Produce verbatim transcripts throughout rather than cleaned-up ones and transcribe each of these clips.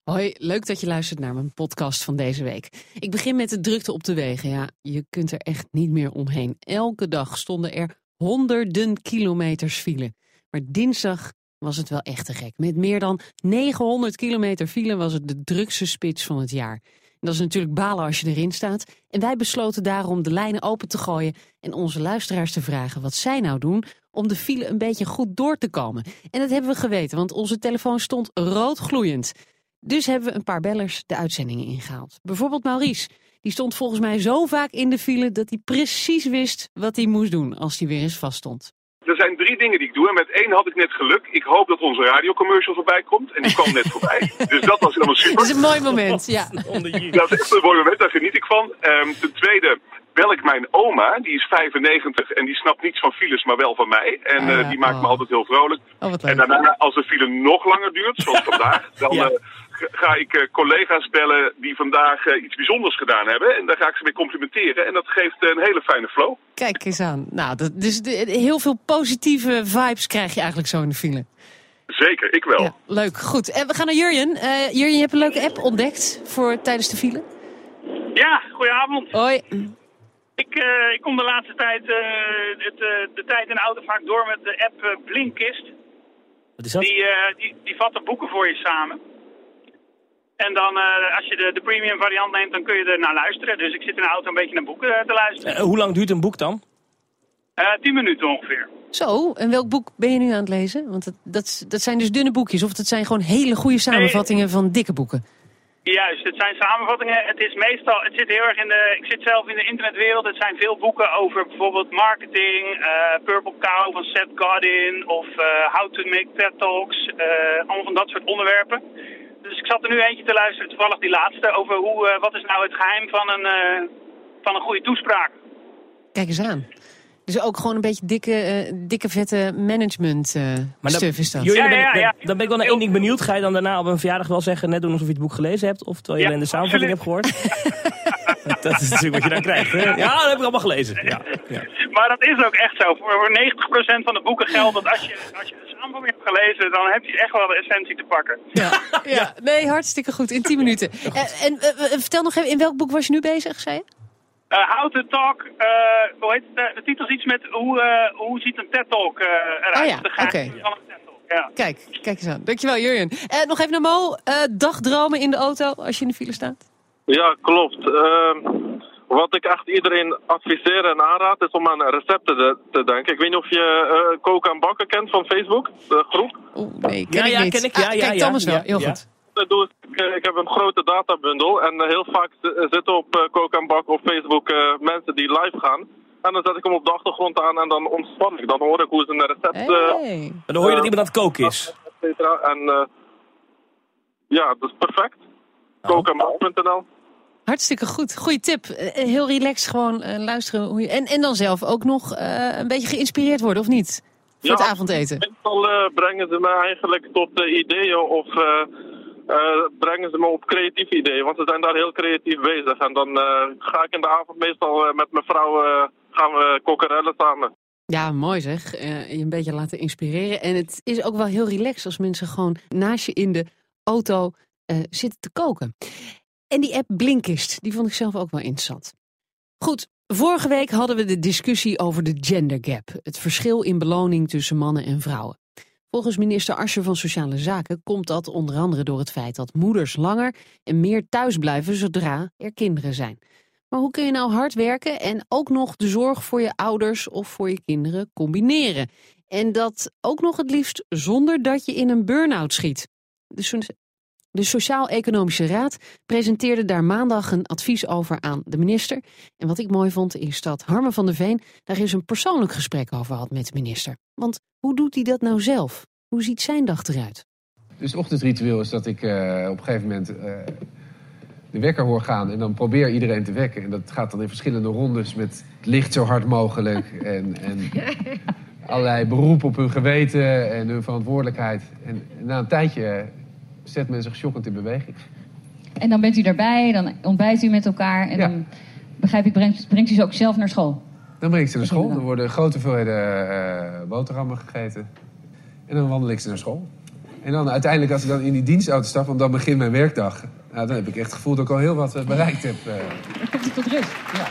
Hoi, leuk dat je luistert naar mijn podcast van deze week. Ik begin met de drukte op de wegen. Ja, je kunt er echt niet meer omheen. Elke dag stonden er honderden kilometers file. Maar dinsdag was het wel echt te gek. Met meer dan negenhonderd kilometer file was het de drukste spits van het jaar. En dat is natuurlijk balen als je erin staat. En wij besloten daarom de lijnen open te gooien en onze luisteraars te vragen wat zij nou doen om de file een beetje goed door te komen. En dat hebben we geweten, want onze telefoon stond roodgloeiend. Dus hebben we een paar bellers de uitzendingen ingehaald. Bijvoorbeeld Maurice. Die stond volgens mij zo vaak in de file dat hij precies wist wat hij moest doen als hij weer eens vaststond. Er zijn drie dingen die ik doe en met één had ik net geluk. Ik hoop dat onze radiocommercial voorbij komt en die kwam net voorbij. Dus dat was helemaal super. Dat is een mooi moment, ja. Dat is echt een mooi moment, daar geniet ik van. Um, ten tweede bel ik mijn oma, die is vijfennegentig en die snapt niets van files, maar wel van mij. En uh, uh, die maakt oh. me altijd heel vrolijk. Oh, en daarna, als de file nog langer duurt, zoals vandaag, dan ja. uh, ga ik uh, collega's bellen die vandaag uh, iets bijzonders gedaan hebben. En daar ga ik ze mee complimenteren en dat geeft uh, een hele fijne flow. Kijk eens aan. Nou, dat, dus de, heel veel positieve vibes krijg je eigenlijk zo in de file. Zeker, ik wel. Ja, leuk, goed. En we gaan naar Jurjen. Uh, Jurjen, je hebt een leuke app ontdekt voor tijdens de file. Ja, goedenavond. Hoi. Ik, uh, ik kom de laatste tijd uh, het, uh, de tijd in de auto vaak door met de app uh, Blinkist. Wat is dat? Die, uh, die, die vat de boeken voor je samen. En dan, uh, als je de, de premium variant neemt, dan kun je er naar luisteren. Dus ik zit in de auto een beetje naar boeken uh, te luisteren. Uh, hoe lang duurt een boek dan? Uh, tien minuten ongeveer. Zo, en welk boek ben je nu aan het lezen? Want dat, dat, dat zijn dus dunne boekjes, of dat zijn gewoon hele goede samenvattingen nee. van dikke boeken? Juist, het zijn samenvattingen. Het is meestal, het zit heel erg in de, ik zit zelf in de internetwereld. Het zijn veel boeken over bijvoorbeeld marketing, uh, Purple Cow van Seth Godin of uh, How to Make TED Talks. Uh, allemaal van dat soort onderwerpen. Dus ik zat er nu eentje te luisteren, toevallig die laatste, over hoe, uh, wat is nou het geheim van een, uh, van een goede toespraak. Kijk eens aan. Dus ook gewoon een beetje dikke, uh, dikke vette management uh, maar stuff is dat. Jullie, ja, ja, ja, ja. Dan ben ik wel naar één ding benieuwd. Ga je dan daarna op een verjaardag wel zeggen, net doen alsof je het boek gelezen hebt? Of terwijl je ja, alleen de samenvatting hebt gehoord? Dat is natuurlijk wat je dan krijgt, hè? Ja, dat heb ik allemaal gelezen. Ja, ja. Maar dat is ook echt zo. Voor negentig procent van de boeken geldt dat als je, als je de samenvatting hebt gelezen, dan heb je echt wel de essentie te pakken. Ja, ja. Nee, hartstikke goed. In tien minuten. Uh, en uh, vertel nog even, in welk boek was je nu bezig, zei je? Uh, how to Talk, uh, hoe heet het? De titel is iets met hoe, uh, hoe ziet een TED Talk uh, eruit? Oh ja, oké. Okay. Ja. Kijk, kijk eens aan. Dankjewel, Jurjen. Uh, nog even naar Mo. Uh, dagdromen in de auto als je in de file staat? Ja, klopt. Uh, wat ik echt iedereen adviseer en aanraad is om aan recepten te, te denken. Ik weet niet of je uh, koken en bakken kent van Facebook, de groep. Oeh, nee, ken ja, ik ja, niet. Ken ik, ja, ah, ja, kijk, ja, Thomas wel. ja, Heel ja. goed. Doe ik, ik heb een grote databundel en uh, heel vaak zitten op uh, koken en bakken op Facebook uh, mensen die live gaan. En dan zet ik hem op de achtergrond aan en dan ontspan ik. Dan hoor ik hoe ze een recept... Uh, hey. En dan hoor je dat iemand aan het koken is. En uh, ja, dat is perfect. Oh. koken en bakken punt n l Hartstikke goed. Goeie tip. Uh, heel relaxed gewoon uh, luisteren. Hoe je... en, en dan zelf ook nog uh, een beetje geïnspireerd worden, of niet? Voor ja, het avondeten. Meestal uh, brengen ze me eigenlijk tot uh, ideeën of uh, uh, brengen ze me op creatieve ideeën. Want ze zijn daar heel creatief bezig. En dan uh, ga ik in de avond meestal uh, met mijn vrouw uh, gaan we kokkerellen samen. Ja, mooi zeg. Uh, je een beetje laten inspireren. En het is ook wel heel relaxed als mensen gewoon naast je in de auto uh, zitten te koken. En die app Blinkist, die vond ik zelf ook wel interessant. Goed, vorige week hadden we de discussie over de gender gap. Het verschil in beloning tussen mannen en vrouwen. Volgens minister Asscher van Sociale Zaken komt dat onder andere door het feit dat moeders langer en meer thuis blijven zodra er kinderen zijn. Maar hoe kun je nou hard werken en ook nog de zorg voor je ouders of voor je kinderen combineren? En dat ook nog het liefst zonder dat je in een burn-out schiet. De, de Sociaal-Economische Raad presenteerde daar maandag een advies over aan de minister. En wat ik mooi vond is dat Harmen van der Veen daar eens een persoonlijk gesprek over had met de minister. Want hoe doet hij dat nou zelf? Hoe ziet zijn dag eruit? Dus het ochtendritueel is dat ik uh, op een gegeven moment uh, de wekker hoor gaan en dan probeer iedereen te wekken. En dat gaat dan in verschillende rondes met het licht zo hard mogelijk en, en allerlei beroepen op hun geweten en hun verantwoordelijkheid. En, en na een tijdje zet men zich shockend in beweging. En dan bent u erbij, dan ontbijt u met elkaar en ja. dan begrijp ik, brengt, brengt u ze ook zelf naar school? Dan breng ik ze naar school, er worden grote hoeveelheden uh, boterhammen gegeten en dan wandel ik ze naar school. En dan uiteindelijk, als ik dan in die dienstauto stap, want dan begint mijn werkdag. Nou, dan heb ik echt het gevoel dat ik al heel wat uh, bereikt heb. Uh. Dan komt hij tot rust. Ja.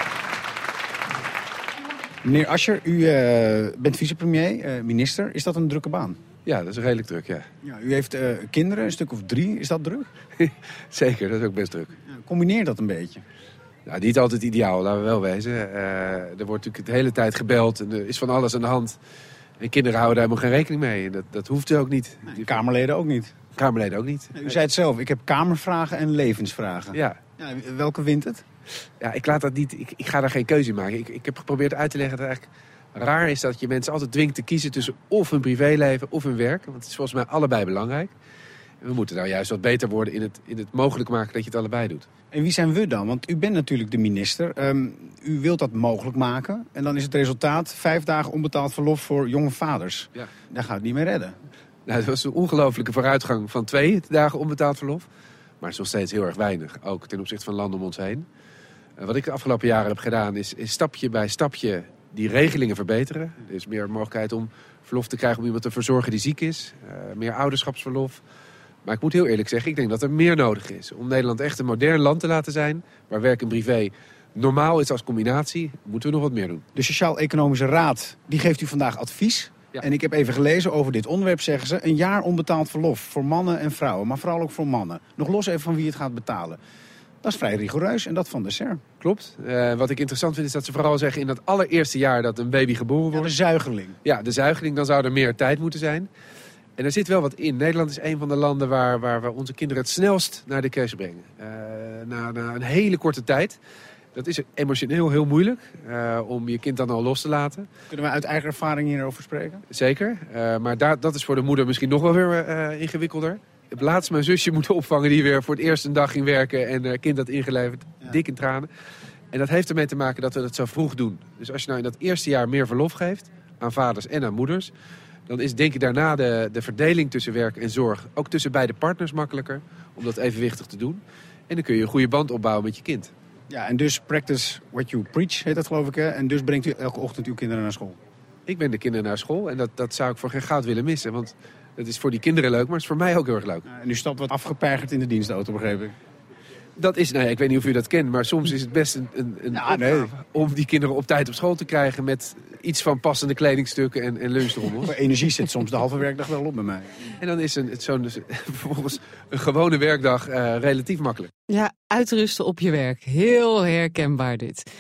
Meneer Asscher, u uh, bent vicepremier, uh, minister. Is dat een drukke baan? Ja, dat is redelijk druk, ja. ja u heeft uh, kinderen, een stuk of drie. Is dat druk? Zeker, dat is ook best druk. Ja, combineer dat een beetje. Nou, niet altijd ideaal, laten we wel wezen. Uh, er wordt natuurlijk de hele tijd gebeld en er is van alles aan de hand. En kinderen houden daar helemaal geen rekening mee. En dat, dat hoeft ook niet. Nee, Kamerleden ook niet. Kamerleden ook niet. U zei het zelf, ik heb kamervragen en levensvragen. Ja. ja welke wint het? Ja, ik laat dat niet. Ik, ik ga daar geen keuze in maken. Ik, ik heb geprobeerd uit te leggen dat het eigenlijk raar is dat je mensen altijd dwingt te kiezen tussen of hun privéleven of hun werk. Want het is volgens mij allebei belangrijk. En we moeten nou juist wat beter worden in het, in het mogelijk maken dat je het allebei doet. En wie zijn we dan? Want u bent natuurlijk de minister. Um, u wilt dat mogelijk maken. En dan is het resultaat vijf dagen onbetaald verlof voor jonge vaders. Ja. Daar gaat het niet mee redden. Nou, dat was een ongelofelijke vooruitgang van twee dagen onbetaald verlof. Maar het is nog steeds heel erg weinig. Ook ten opzichte van landen om ons heen. Uh, wat ik de afgelopen jaren heb gedaan is, is stapje bij stapje die regelingen verbeteren. Er is meer mogelijkheid om verlof te krijgen om iemand te verzorgen die ziek is. Uh, meer ouderschapsverlof. Maar ik moet heel eerlijk zeggen, ik denk dat er meer nodig is. Om Nederland echt een modern land te laten zijn, waar werk en privé normaal is als combinatie, moeten we nog wat meer doen. De Sociaal-Economische Raad, die geeft u vandaag advies. Ja. En ik heb even gelezen over dit onderwerp, zeggen ze, een jaar onbetaald verlof voor mannen en vrouwen, maar vooral ook voor mannen. Nog los even van wie het gaat betalen. Dat is vrij rigoureus en dat van de S E R. Klopt. Uh, wat ik interessant vind is dat ze vooral zeggen in dat allereerste jaar dat een baby geboren wordt. Ja, de zuigeling. Ja, de zuigeling, dan zou er meer tijd moeten zijn. En er zit wel wat in. Nederland is een van de landen waar, waar we onze kinderen het snelst naar de crash brengen. Uh, na, na een hele korte tijd. Dat is emotioneel heel moeilijk uh, om je kind dan al los te laten. Kunnen we uit eigen ervaring hierover spreken? Zeker. Uh, maar daar, dat is voor de moeder misschien nog wel weer uh, ingewikkelder. Ik heb laatst mijn zusje moeten opvangen die weer voor het eerst een dag ging werken en uh, kind had ingeleverd. Ja. Dik in tranen. En dat heeft ermee te maken dat we dat zo vroeg doen. Dus als je nou in dat eerste jaar meer verlof geeft aan vaders en aan moeders, dan is denk ik daarna de, de verdeling tussen werk en zorg, ook tussen beide partners, makkelijker om dat evenwichtig te doen. En dan kun je een goede band opbouwen met je kind. Ja, en dus practice what you preach, heet dat geloof ik. Hè? En dus brengt u elke ochtend uw kinderen naar school? Ik ben de kinderen naar school en dat, dat zou ik voor geen goud willen missen. Want het is voor die kinderen leuk, maar het is voor mij ook heel erg leuk. Ja, en u stapt wat afgepeigerd in de dienstauto, begreep ik. Dat is, nou ja, ik weet niet of u dat kent, maar soms is het best een, een, een ja, nee. om die kinderen op tijd op school te krijgen met iets van passende kledingstukken en, en lunchrommels. Voor energie zit soms de halve werkdag wel op bij mij. En dan is een, zo'n, vervolgens een gewone werkdag uh, relatief makkelijk. Ja, uitrusten op je werk. Heel herkenbaar dit.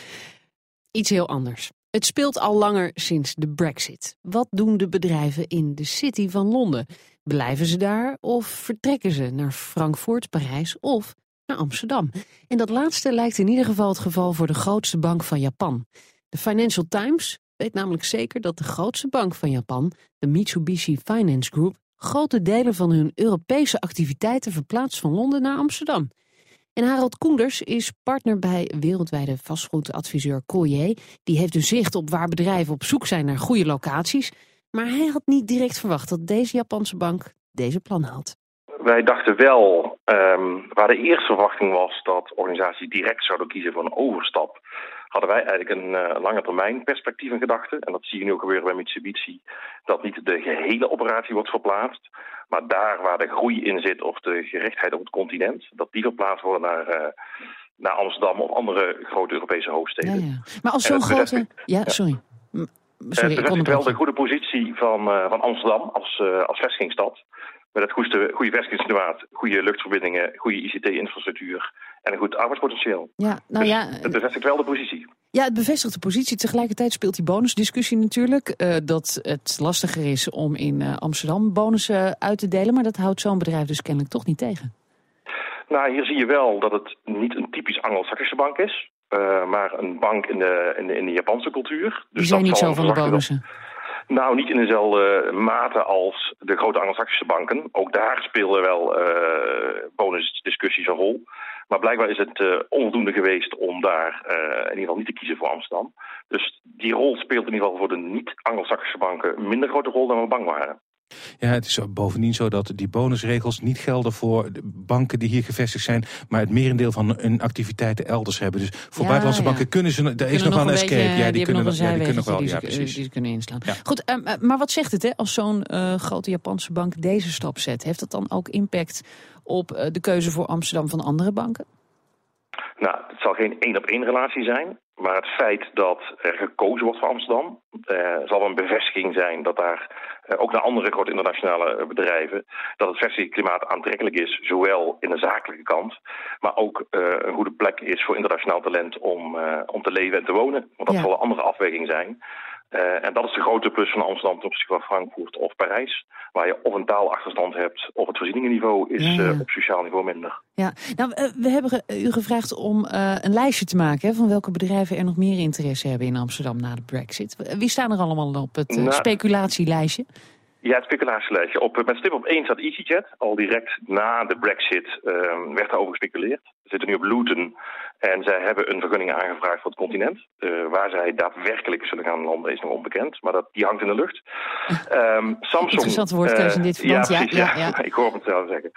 Iets heel anders. Het speelt al langer sinds de Brexit. Wat doen de bedrijven in de City van Londen? Blijven ze daar of vertrekken ze naar Frankfurt, Parijs of naar Amsterdam? En dat laatste lijkt in ieder geval het geval voor de grootste bank van Japan. De Financial Times weet namelijk zeker dat de grootste bank van Japan, de Mitsubishi Finance Group, grote delen van hun Europese activiteiten verplaatst van Londen naar Amsterdam. En Harold Koenders is partner bij wereldwijde vastgoedadviseur Collier. Die heeft dus zicht op waar bedrijven op zoek zijn naar goede locaties. Maar hij had niet direct verwacht dat deze Japanse bank deze plannen had. Wij dachten wel, um, waar de eerste verwachting was dat organisaties direct zouden kiezen voor een overstap, hadden wij eigenlijk een uh, lange termijn perspectief in gedachten. En dat zie je nu ook gebeuren bij Mitsubishi. Dat niet de gehele operatie wordt verplaatst, maar daar waar de groei in zit of de gerichtheid op het continent, dat die verplaatst worden naar, uh, naar Amsterdam of andere grote Europese hoofdsteden. Ja, ja. Maar als zo'n grote... Ja, sorry. Ja. sorry Het bevestigt wel de goede positie van, uh, van Amsterdam als, uh, als vestigingsstad. Met het goede, goede vestigingsklimaat, goede luchtverbindingen, goede I C T-infrastructuur en een goed arbeidspotentieel. Ja, nou dus ja, het bevestigt wel de positie. Ja, het bevestigt de positie. Tegelijkertijd speelt die bonusdiscussie natuurlijk. Uh, dat het lastiger is om in uh, Amsterdam bonussen uit te delen. Maar dat houdt zo'n bedrijf dus kennelijk toch niet tegen. Nou, hier zie je wel dat het niet een typisch Anglo-Saxische bank is. Uh, maar een bank in de, in de, in de Japanse cultuur. Dus die zijn dat niet zo van de dat, bonussen? Nou, niet in dezelfde mate als de grote Anglo-Saxische banken. Ook daar spelen wel uh, bonusdiscussies een rol. Maar blijkbaar is het uh, onvoldoende geweest om daar uh, in ieder geval niet te kiezen voor Amsterdam. Dus die rol speelt in ieder geval voor de niet-Anglo-Saxische banken een minder grote rol dan we bang waren. Ja, het is bovendien zo dat die bonusregels niet gelden voor de banken die hier gevestigd zijn, maar het merendeel van hun activiteiten elders hebben. Dus voor Ja, buitenlandse ja. banken kunnen ze, er is Kunnen nog wel een beetje- escape. Ja, die, die kunnen hebben nog een ja, die kunnen nog wel. zijweggetje Ja, die, ze- precies. die ze kunnen inslaan. Ja. Goed, um, uh, maar wat zegt het hè, als zo'n uh, grote Japanse bank deze stap zet? Heeft dat dan ook impact op uh, de keuze voor Amsterdam van andere banken? Nou, het zal geen één-op-één relatie zijn. Maar het feit dat er gekozen wordt voor Amsterdam, eh, zal wel een bevestiging zijn dat daar eh, ook naar andere grote internationale bedrijven, dat het vestigingsklimaat aantrekkelijk is, zowel in de zakelijke kant, maar ook eh, een goede plek is voor internationaal talent om, uh, om te leven en te wonen. Want dat Ja. zal een andere afweging zijn. Uh, en dat is de grote plus van Amsterdam ten opzichte van Frankfurt of Parijs. Waar je of een taalachterstand hebt of het voorzieningenniveau is Ja, ja. uh, op sociaal niveau minder. Ja, nou, uh, we hebben ge- u gevraagd om uh, een lijstje te maken hè, van welke bedrijven er nog meer interesse hebben in Amsterdam na de Brexit. Wie staan er allemaal op het uh, Nou, speculatielijstje? Ja, het speculatielijstje. Op, met stip op één staat EasyJet. Al direct na de Brexit uh, werd daarover gespeculeerd. Ze zitten nu op Luton en zij hebben een vergunning aangevraagd voor het continent. Uh, waar zij daadwerkelijk zullen gaan landen is nog onbekend, maar dat, die hangt in de lucht. Um, Samsung. Interessante woordkeuze in dit verband. Ja, Ja, precies, ja, ja. ja. Ik hoor het zelf zeggen.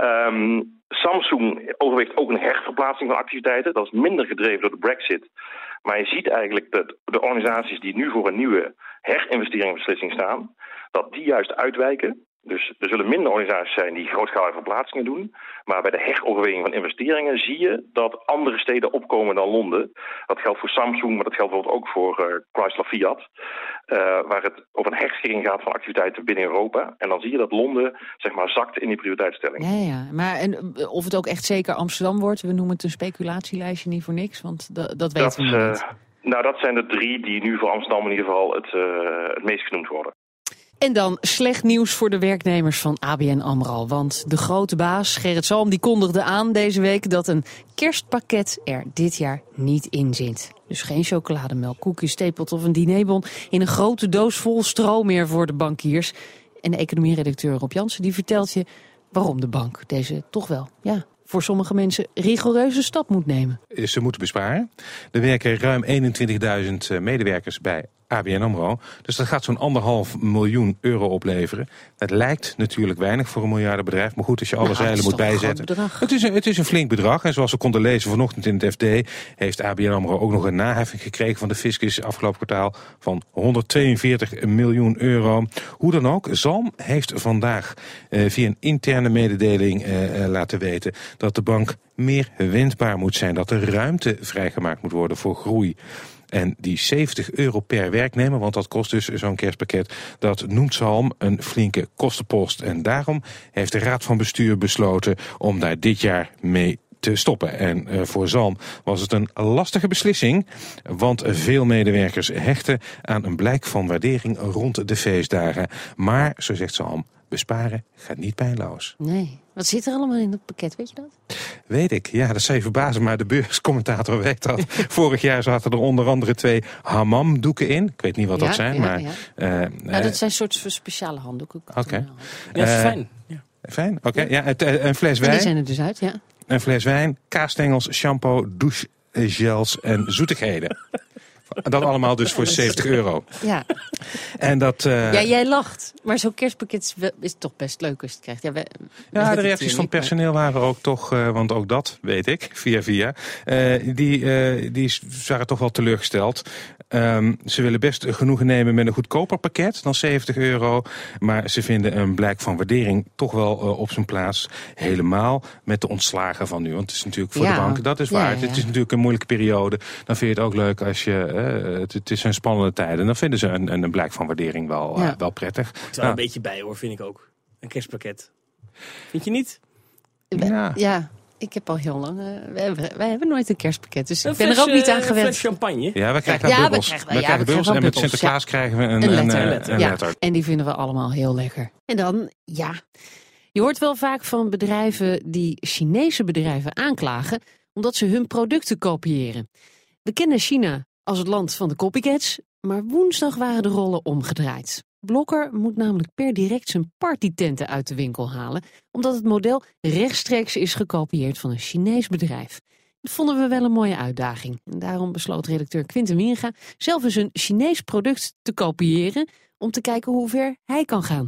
Um, Samsung overweegt ook een herverplaatsing van activiteiten. Dat is minder gedreven door de Brexit. Maar je ziet eigenlijk dat de organisaties die nu voor een nieuwe herinvesteringsbeslissing staan, dat die juist uitwijken. Dus er zullen minder organisaties zijn die grootschalige verplaatsingen doen. Maar bij de heroverweging van investeringen zie je dat andere steden opkomen dan Londen. Dat geldt voor Samsung, maar dat geldt bijvoorbeeld ook voor uh, Chrysler Fiat. Uh, waar het over een herschikking gaat van activiteiten binnen Europa. En dan zie je dat Londen zeg maar zakt in die prioriteitsstelling. Ja, ja. Maar en, uh, of het ook echt zeker Amsterdam wordt, we noemen het een speculatielijstje niet voor niks, want da- dat weten Dat, we nog uh, niet. nou, dat zijn de drie die nu voor Amsterdam in ieder geval het, uh, het meest genoemd worden. En dan slecht nieuws voor de werknemers van A B N AMRO. Want de grote baas, Gerrit Salm, die kondigde aan deze week dat een kerstpakket er dit jaar niet in zit. Dus geen chocolademelk, koekjes, theepot of een dinerbon in een grote doos vol stro meer voor de bankiers. En de economieredacteur Rob Jansen die vertelt je waarom de bank deze toch wel, ja, voor sommige mensen rigoureuze stap moet nemen. Ze moeten besparen. Er werken ruim eenentwintigduizend medewerkers bij A B N AMRO. Dus dat gaat zo'n anderhalf miljoen euro opleveren. Dat lijkt natuurlijk weinig voor een miljardenbedrijf. Maar goed, als je alle Nou, zeilen het is moet toch een bijzetten. groot bedrag. Het is, een, het is een flink bedrag. En zoals we konden lezen vanochtend in het F D, heeft A B N AMRO ook nog een naheffing gekregen van de fiscus afgelopen kwartaal van honderdtweeënveertig miljoen euro. Hoe dan ook, Zalm heeft vandaag eh, via een interne mededeling eh, eh, laten weten dat de bank meer wendbaar moet zijn. Dat er ruimte vrijgemaakt moet worden voor groei. En die zeventig euro per werknemer, want dat kost dus zo'n kerstpakket, dat noemt Zalm een flinke kostenpost. En daarom heeft de Raad van Bestuur besloten om daar dit jaar mee te stoppen. En uh, voor Zalm was het een lastige beslissing, want veel medewerkers hechten aan een blijk van waardering rond de feestdagen. Maar, zo zegt Zalm, besparen gaat niet pijnloos. Nee. Wat zit er allemaal in dat pakket, weet je dat? Weet ik, ja, dat zou je verbazen, maar de beurscommentator weet dat. Vorig jaar zaten er onder andere twee hammamdoeken in. Ik weet niet wat Ja, dat zijn, ja, maar... ja. Uh, Nou, dat zijn soort speciale handdoeken. Oké. Okay. Ja, uh, fijn. Ja. Fijn, oké. Okay. Ja, het, uh, een fles wijn. En die zijn er dus uit, ja. Een fles wijn, kaasstengels, shampoo, douchegels en zoetigheden. Dat allemaal dus voor zeventig euro. Ja. En dat, uh... ja, jij lacht. Maar zo'n kerstpakket is, wel, is toch best leuk als je het krijgt. Ja, we, we ja de reacties van het personeel waren ook toch, uh, want ook dat weet ik, via via. Uh, die, uh, die waren toch wel teleurgesteld. Um, ze willen best genoegen nemen met een goedkoper pakket dan zeventig euro. Maar ze vinden een blijk van waardering toch wel uh, op zijn plaats. Helemaal met de ontslagen van nu. Want het is natuurlijk voor ja. de banken, dat is waar. Ja, ja, ja. Het is natuurlijk een moeilijke periode. Dan vind je het ook leuk als je... Uh, het, het is een spannende tijden. Dan vinden ze een, een, een blijk van waardering wel, ja. uh, wel prettig. Het is wel nou. een beetje bij hoor, vind ik ook. Een kerstpakket. Vind je niet? Ja. ja. Ik heb al heel lang... Uh, wij, hebben, wij hebben nooit een kerstpakket, dus een ik ben fles, er ook niet aan gewend. Een fles champagne? Ja, wij krijgen ja, bubbels. We krijgen, wij ja, krijgen we bubbels en met bubbels, Sinterklaas ja. krijgen we een, een letter. Een, letter. een ja. letter. En die vinden we allemaal heel lekker. En dan, ja... Je hoort wel vaak van bedrijven die Chinese bedrijven aanklagen omdat ze hun producten kopiëren. We kennen China als het land van de copycats, maar woensdag waren de rollen omgedraaid. Blokker moet namelijk per direct zijn partytenten uit de winkel halen, omdat het model rechtstreeks is gekopieerd van een Chinees bedrijf. Dat vonden we wel een mooie uitdaging. En daarom besloot redacteur Quinten Wieringa zelf eens een Chinees product te kopiëren om te kijken hoe ver hij kan gaan.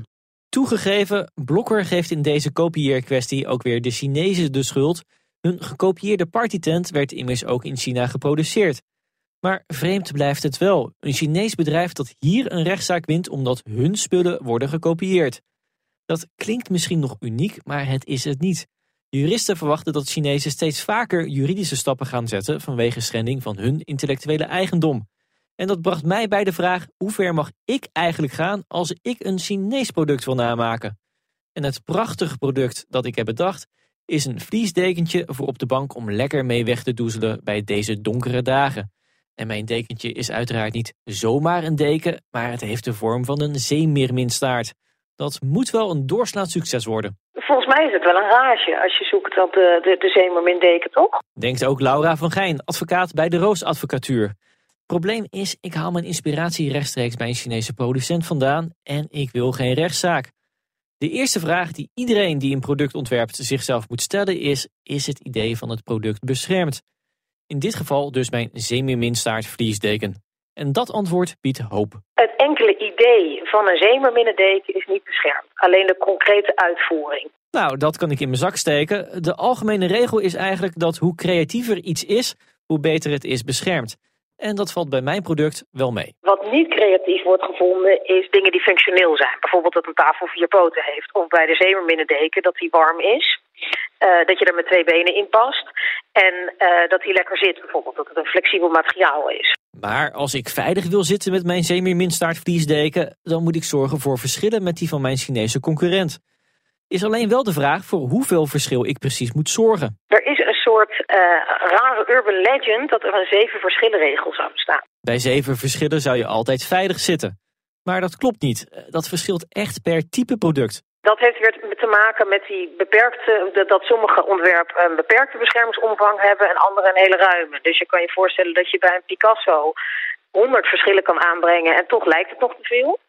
Toegegeven, Blokker geeft in deze kopieerkwestie ook weer de Chinezen de schuld. Hun gekopieerde partytent werd immers ook in China geproduceerd. Maar vreemd blijft het wel. Een Chinees bedrijf dat hier een rechtszaak wint omdat hun spullen worden gekopieerd. Dat klinkt misschien nog uniek, maar het is het niet. Juristen verwachten dat Chinezen steeds vaker juridische stappen gaan zetten vanwege schending van hun intellectuele eigendom. En dat bracht mij bij de vraag, hoe ver mag ik eigenlijk gaan als ik een Chinees product wil namaken? En het prachtige product dat ik heb bedacht is een vliesdekentje voor op de bank om lekker mee weg te doezelen bij deze donkere dagen. En mijn dekentje is uiteraard niet zomaar een deken, maar het heeft de vorm van een zeemeerminstaart. Dat moet wel een doorslaand succes worden. Volgens mij is het wel een rage als je zoekt op de, de, de zeemeermindeken, toch? Denkt ook Laura van Gijn, advocaat bij de Roos Advocatuur. Probleem is, ik haal mijn inspiratie rechtstreeks bij een Chinese producent vandaan en ik wil geen rechtszaak. De eerste vraag die iedereen die een product ontwerpt zichzelf moet stellen is, is het idee van het product beschermd? In dit geval dus mijn zeemeerminstaart vliesdeken. En dat antwoord biedt hoop. Het enkele idee van een zeemeerminnendeken is niet beschermd. Alleen de concrete uitvoering. Nou, dat kan ik in mijn zak steken. De algemene regel is eigenlijk dat hoe creatiever iets is, hoe beter het is beschermd. En dat valt bij mijn product wel mee. Wat niet creatief wordt gevonden is dingen die functioneel zijn. Bijvoorbeeld dat een tafel vier poten heeft. Of bij de zeemeerminnendeken dat die warm is. Uh, dat je er met twee benen in past. En uh, dat hij lekker zit. Bijvoorbeeld dat het een flexibel materiaal is. Maar als ik veilig wil zitten met mijn zeemeerminstaart vliesdeken, dan moet ik zorgen voor verschillen met die van mijn Chinese concurrent. Is alleen wel de vraag voor hoeveel verschil ik precies moet zorgen. Er is een soort uh, rare urban legend dat er een zeven verschillenregel zou bestaan. Bij zeven verschillen zou je altijd veilig zitten. Maar dat klopt niet. Dat verschilt echt per type product. Dat heeft weer te maken met die beperkte, dat sommige ontwerpen een beperkte beschermingsomvang hebben en andere een hele ruime. Dus je kan je voorstellen dat je bij een Picasso honderd verschillen kan aanbrengen en toch lijkt het nog te veel.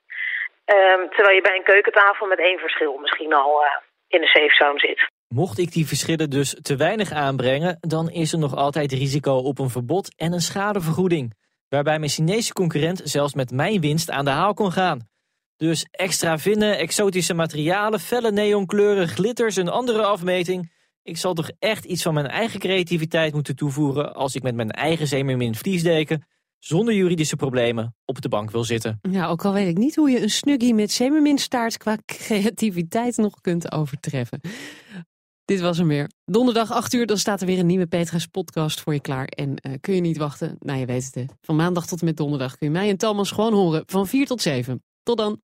Um, terwijl je bij een keukentafel met één verschil misschien al uh, in de safe zone zit. Mocht ik die verschillen dus te weinig aanbrengen, dan is er nog altijd risico op een verbod en een schadevergoeding. Waarbij mijn Chinese concurrent zelfs met mijn winst aan de haal kon gaan. Dus extra vinnen, exotische materialen, felle neonkleuren, glitters en andere afmeting. Ik zal toch echt iets van mijn eigen creativiteit moeten toevoegen als ik met mijn eigen zeemeermin vliesdeken zonder juridische problemen op de bank wil zitten. Ja, ook al weet ik niet hoe je een snuggie met zeemeerminstaart qua creativiteit nog kunt overtreffen. Dit was hem weer. Donderdag acht uur, dan staat er weer een nieuwe Petra's podcast voor je klaar. En uh, kun je niet wachten? Nou, je weet het hè. Van maandag tot en met donderdag kun je mij en Thomas gewoon horen van vier tot zeven. Tot dan.